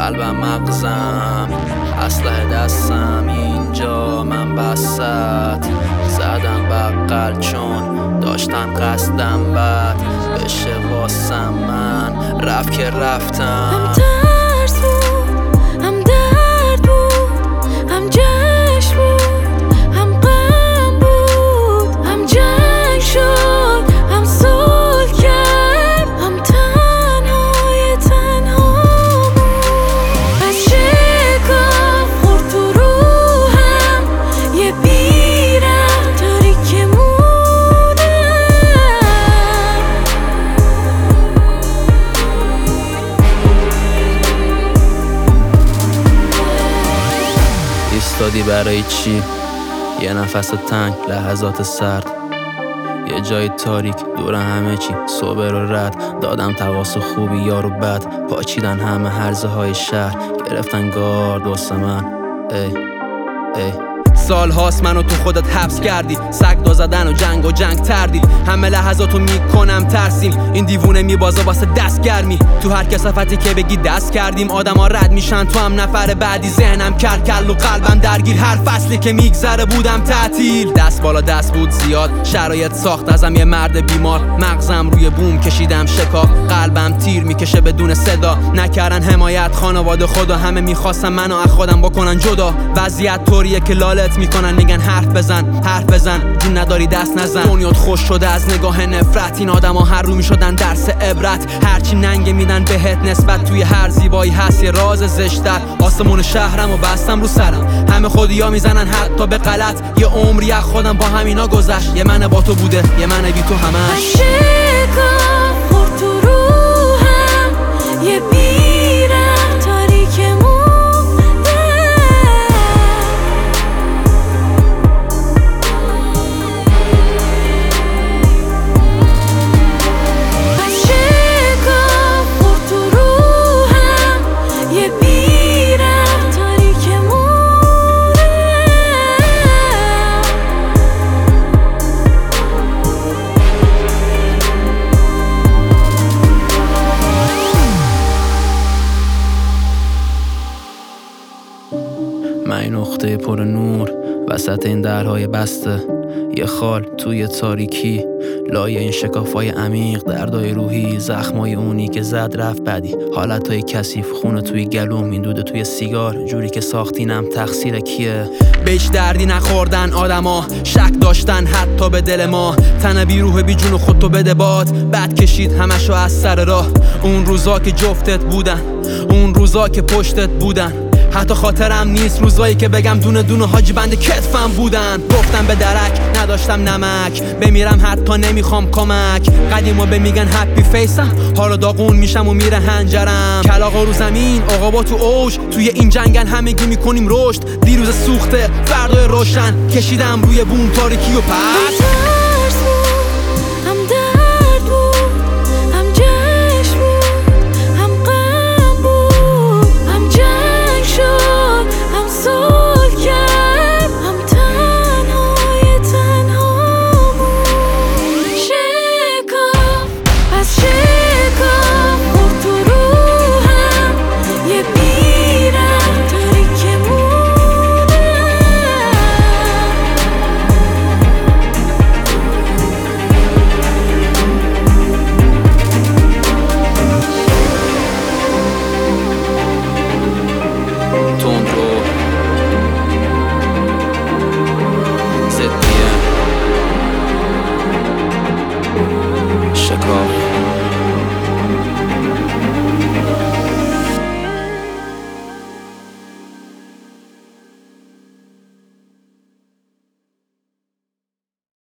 قلبم مغزم، اسلحه دستم، اینجا من بسط زدم بغل چون داشتم قصدم بد بشه واسم. من رفت که رفتم. هم ترس بود، هم درد بود، هم جشن بود، هم غم بود، هم جنگ شد، هم صلح کرد، هم تنهای تنها بود. از شکاف خورد تو روحم یه بیرم تاریک مونم. ایستادی برای چی؟ یه نفس تنگ، لحظات سرد، یه جای تاریک، دور همه چی صبر و رد. دادم تواس خوبی یارو بد، پاچیدن همه هرزه های شهر، گرفتن گارد واسه من. ای سال هاست منو تو خودت حبس کردی، سگ دا زدن و جنگ تردید، همه لحظاتو میکنم ترسیم. این دیوونه میبازه واسه دست گرمی، تو هر کسافتی که بگی دست کردیم. آدم ها رد میشن، تو هم نفر بعدی. ذهنم کل و قلبم درگیر، هر فصلی که میگذره بودم تعطیل. دست بالا دست بود زیاد، شرایط ساخت ازم یه مرد بیمار. مغزم روی بوم کشیدم شکاف، قلبم تیر میکشه بدون صدا. نکردن حمایت خانواده خدا، همه میخواستن منو از خودم بکنن جدا. وضعیت طوریه که لالت میکنن، میگن حرف بزن، جون نداری دست نزن. دنیات خوش شده از نگاه نفرت، این آدما هر رو میشدن درس عبرت. هرچی ننگ میدن بهت نسبت، توی هر زیبایی هست یه راز زشتر. آسمون شهرم و بستم رو سرم، همه خودیا میزنن حتی به غلط. یه عمری از خودم با همینا گذشت، یه من با تو بوده، یه من بی تو همش. شکاف خورد تو روحم یه بیرم تاریک مونم. من این نقطه پر نور وسط این درهای بسته، یه خال توی تاریکی، لای این شکافای عمیق، دردای روحی، زخمای اونی که زد رفت بدی، حالتای کثیف، خونه توی گلوم، این دوده توی سیگار، جوری که ساختینم تقصیر کیه؟ به هیچ دردی نخوردن آدما، شک داشتن حتی به دل ما. تن بی روح بی جون خودتو بده باد، بد کشید همشو از سر راه. اون روزا که جفتت بودن، اون روزا که پشتت بودن، حتی خاطرم نیست روزایی که بگم دونه دونه حاجی بند کتفم بودن. گفتم به درک نداشتم نمک، بمیرم حتی نمیخوام کمک. قدیما به میگن هپی فیسم، حالا داغون میشم و میره هنجرم. کلاغا رو زمین، عقابا تو اوج، توی این جنگل همگی میکنیم رشد. دیروز سوخته فردای روشن، کشیدم روی بوم تاریکی و پس.